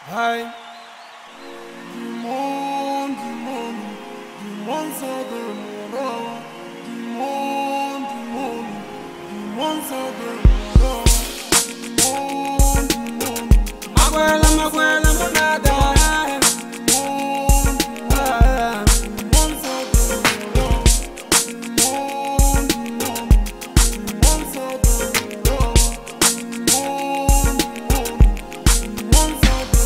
Hi. Demon sort de mourant. Demon sort de mourant. Maguela, monada. Demon sort de mourant. Demon sort de mourant. Demon sort de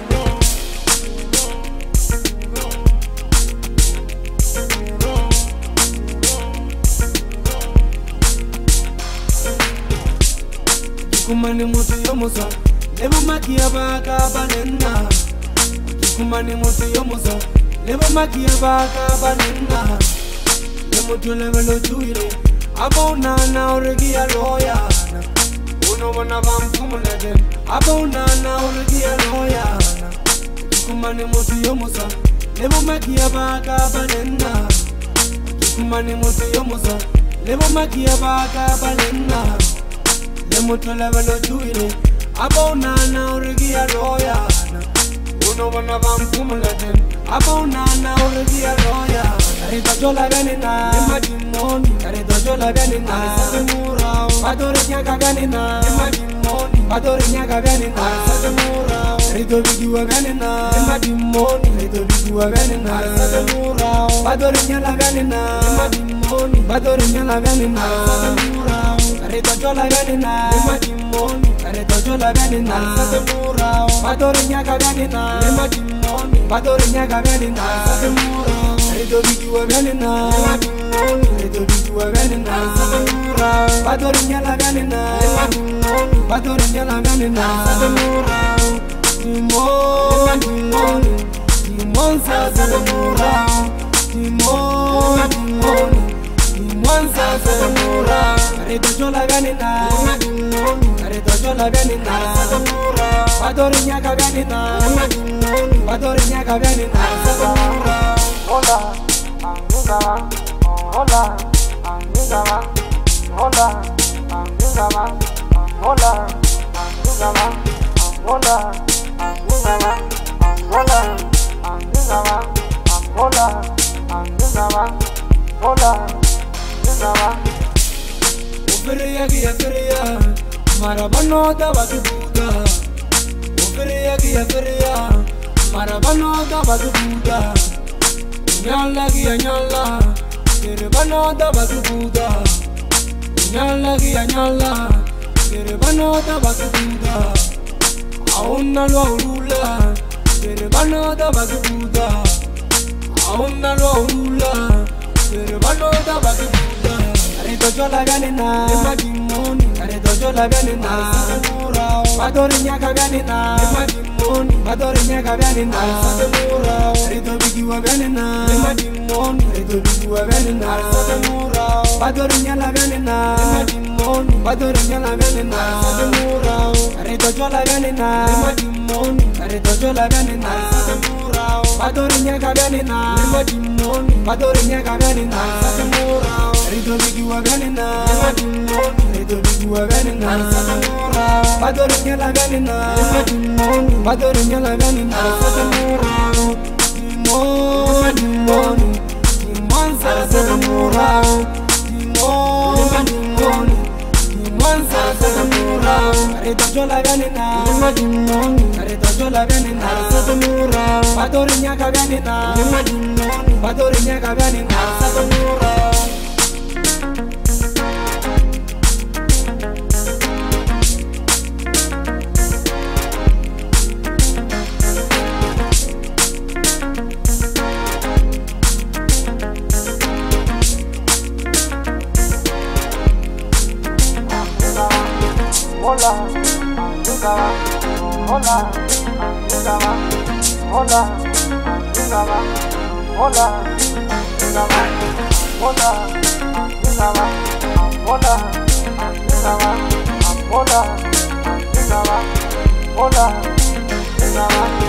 Kumani mutu yomusa, lebo makia baka banena. Kumani mutu yomusa, lebo makia baka banena. Lemutu levelo chuire, abona na oregia loya. Uno wana bamfumuleden, abona na oregia loya. Kumani mutu yomusa, lebo makia baka banena. Kumani mutu yomusa, lebo makia baka banena. Lemutu levelo chuire, abona na oregia loya. Uno wana bamfumuleden, abona na oregia loya. Karito jola ganina, imagimoni. Karito jola ganina, satemura. Badore nyaka ganina, imagimoni. Badore nyaka ganina, satemura. Karito bijuwa ganina, imagimoni. Karito bijuwa ganina, satemura. Badore nyala ganina, imagimoni. Badore nyala ganina, satemura. Karito jola ganina, imagimoni. Karito jola ganina, satemura. Badore nyaka ganina, imagimoni. Badore nyaka ganina, satemura. Karito bijuwa ganina, imagimoni. Karito bijuwa ganina, satemura. Badore nyala ganina, imagimoni. Badore nyala ganina, satemura. Demon satemura. Demon satemura. Karito jola ganina, karito jola ganina, satemura. Badore nyaka ganina, badore nyaka ganina, satemura. Hola, amiga, hola, amiga, hola, amiga, hola, amiga, hola, amiga, hola, amiga, hola, amiga, hola, amiga. Oferia kia feria, marabano da batubuda. Oferia kia feria, marabano da batubuda. Nyala kia nyala, kerebano da batubuda. Nyala kia nyala, kerebano da batubuda. Auna lo aurula, kerebano da batubuda. Auna lo aurula, kerebano da batubuda. Karito jola ganina, imagimoni. Karito jola ganina, satemura. Badore nyaka ganina, imagimoni. Badore nyaka ganina, satemura. Karito bijuwa ganina, imagimoni. Karito bijuwa ganina, satemura. Badore nyala ganina, imagimoni. Badore nyala ganina, satemura. Karito jola ganina, imagimoni. Karito jola ganina, satemura. Badore nyaka ganina, imagimoni. Badore nyaka ganina, satemura. Karito bijuwa ganina, imagimoni. Karito bijuwa ganina, satemura. Badore nyala ganina, imagimoni. Badore nyala ganina, satemura. Demon satemura. Demon satemura. Karito jola ganina, imagimoni. Karito jola ganina, satemura. Badore nyaka ganina, imagimoni. Badore nyaka ganina, satemura. Hola, amiga, hola, amiga, hola, amiga, hola, amiga, hola, amiga, hola, amiga, hola, amiga, hola, amiga.